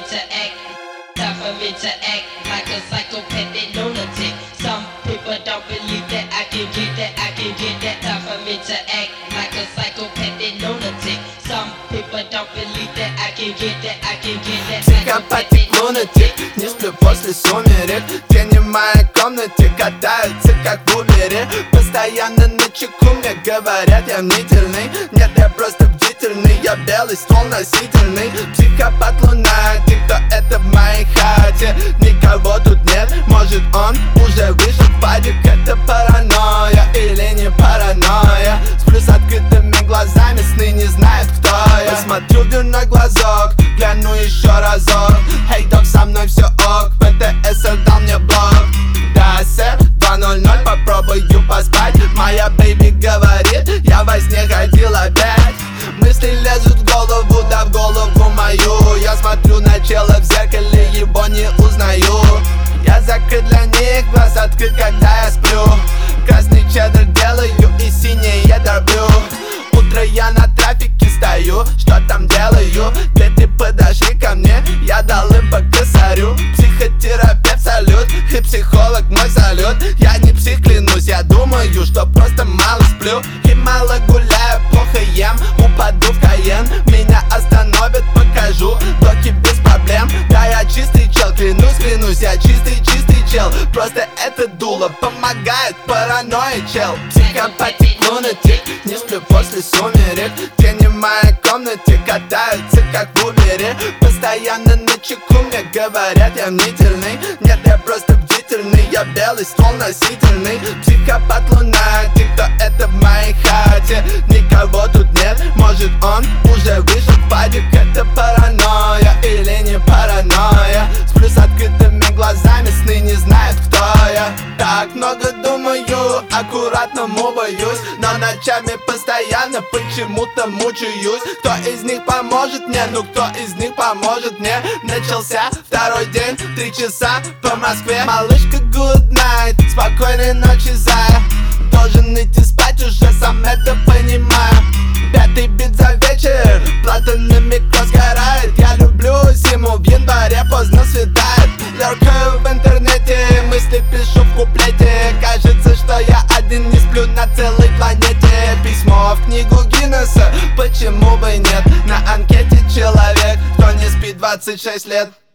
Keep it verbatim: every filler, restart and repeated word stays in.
to act, time for me to act like a psychopathic lunatic. Some people don't believe that I can get that, I can get that. Time for me to act like a psychopathic lunatic. Some people don't believe that I can get that, I can get that. Психопатик, лунатик, не сплю после сумерек. Тени в моей комнате катаются как в убере. Постоянно на чеку мне говорят, я мнительный. Нет, я просто бдительный, я белый ствол носительный. Психопат, лунатик, кто это в моей хате? Никого тут нет, может он уже вышел в падик. Это паранойя или не паранойя? Сплю с открытыми глазами, сны не знают, кто я. Посмотрю в дверной глазок, гляну еще разок. Эй, док, со мной все ок, ПТС дал мне блок. Да, сэр, два ноль ноль, попробую поспать. Моя бэйби говорит, я во сне ходил опять. Мысли лезут в голову, да в голову мою. Я смотрю на чела в зеркале, его не узнаю. Я закрыт для них, глаз открыт, когда я сплю. Красный чеддер делаю и синий я дорблю. Утро я на трафике стою, что там делаю? Дети подошли ко мне, я дал им по косарю. Психотерапевт салют, и психолог мой салют. Я не псих, клянусь, я думаю, что просто мало сплю. И мало гуляю, плохо ем, упаду в Каен. Меня остановят, покажу, доки без проблем. Да, я чистый чел, клянусь, клянусь, я чистый, чистый чел. Просто это дуло помогает, паранойя, чел. Психопатик, лунатик, не сплю после сумерек. Тени в моей комнате катаются как в убере. Постоянно на чеку мне говорят, я мнительный. Нет, я просто бдительный, я белый ствол носительный. Психопат, лунатик, кто это в моей хате? Никого тут нет, может он уже вышел в падик. Это паранойя или не паранойя? Сплю с открытыми глазами, сны не знают, кто я. Так много думаю, аккуратному боюсь, но ночами постоянно почему-то мучаюсь. Кто из них поможет мне? Ну кто из них поможет мне? Начался второй день, три часа по Москве. Малышка, good night, спокойной ночи, зая. Должен идти спать, уже сам это понимаю. Пятый бит за вечер, плата на микро сгорает. Я люблю зиму, в январе поздно светает. Лёркаю в интернете, мысли пишу в куплете. Кажется, что я один не сплю на целой планете. Письмо в книгу Гиннесса, почему бы нет? На анкете человек, кто не спит двадцать шесть лет.